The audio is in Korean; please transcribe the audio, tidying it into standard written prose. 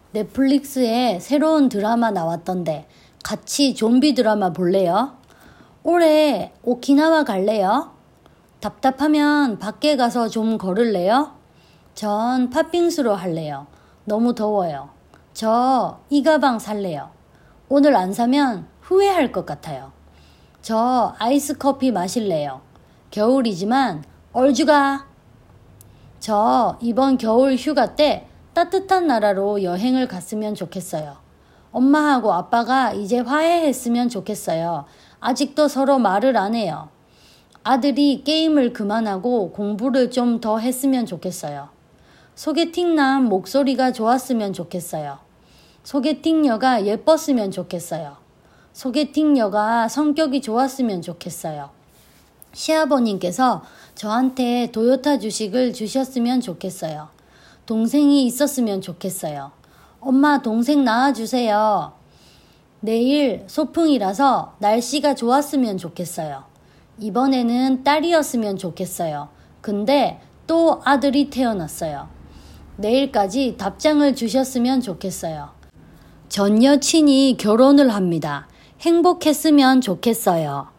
넷플릭스에 새로운 드라마 나왔던데 같이 좀비 드라마 볼래요? 올해 오키나와 갈래요? 답답하면 밖에 가서 좀 걸을래요? 전 팥빙수로 할래요. 너무 더워요. 저 이 가방 살래요. 오늘 안 사면 후회할 것 같아요. 저 아이스 커피 마실래요. 겨울이지만 얼주가. 저 이번 겨울 휴가 때 따뜻한 나라로 여행을 갔으면 좋겠어요. 엄마하고 아빠가 이제 화해했으면 좋겠어요. 아직도 서로 말을 안 해요. 아들이 게임을 그만하고 공부를 좀 더 했으면 좋겠어요. 소개팅남 목소리가 좋았으면 좋겠어요. 소개팅녀가 예뻤으면 좋겠어요. 소개팅녀가 성격이 좋았으면 좋겠어요. 시아버님께서 저한테 도요타 주식을 주셨으면 좋겠어요. 동생이 있었으면 좋겠어요. 엄마 동생 낳아주세요. 내일 소풍이라서 날씨가 좋았으면 좋겠어요. 이번에는 딸이었으면 좋겠어요. 근데 또 아들이 태어났어요. 내일까지 답장을 주셨으면 좋겠어요. 전 여친이 결혼을 합니다. 행복했으면 좋겠어요.